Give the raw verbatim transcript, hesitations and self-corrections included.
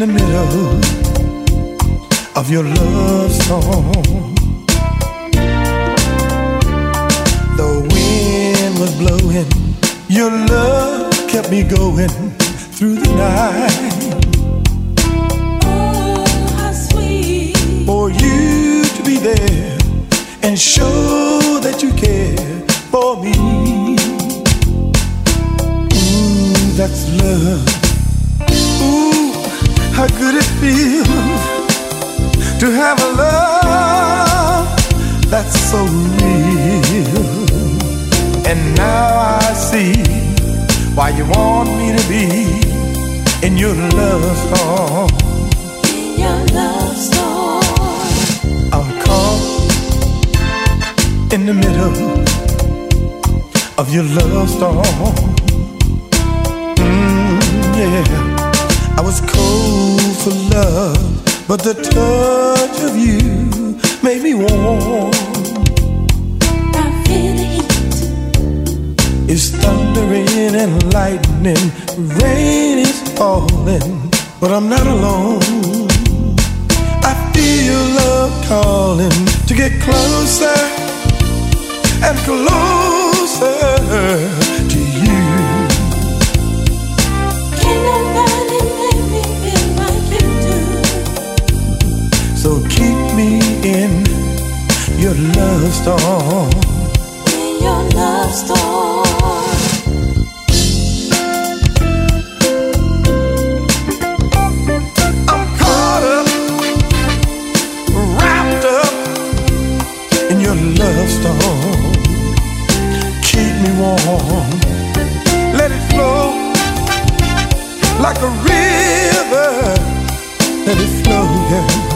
the middle of your love song. The wind was blowing, your love kept me going through the night. Oh, how sweet for you to be there and show that you care for me. Ooh, that's love. Ooh, how good it feels to have a love that's so real. And now I see why you want me to be in your love song. in your love song. I'm caught in the middle of your love storm. Mm, yeah, I was cold for love, but the touch of you made me warm. I feel the heat. It's thundering and lightning, rain is falling, but I'm not alone. I feel love calling to get closer and closer to you. Can nobody make me feel like you do? So keep me in your love storm. In your love storm. I'm caught up, wrapped up in your love storm. Keep me warm, let it flow like a river, let it flow, yeah.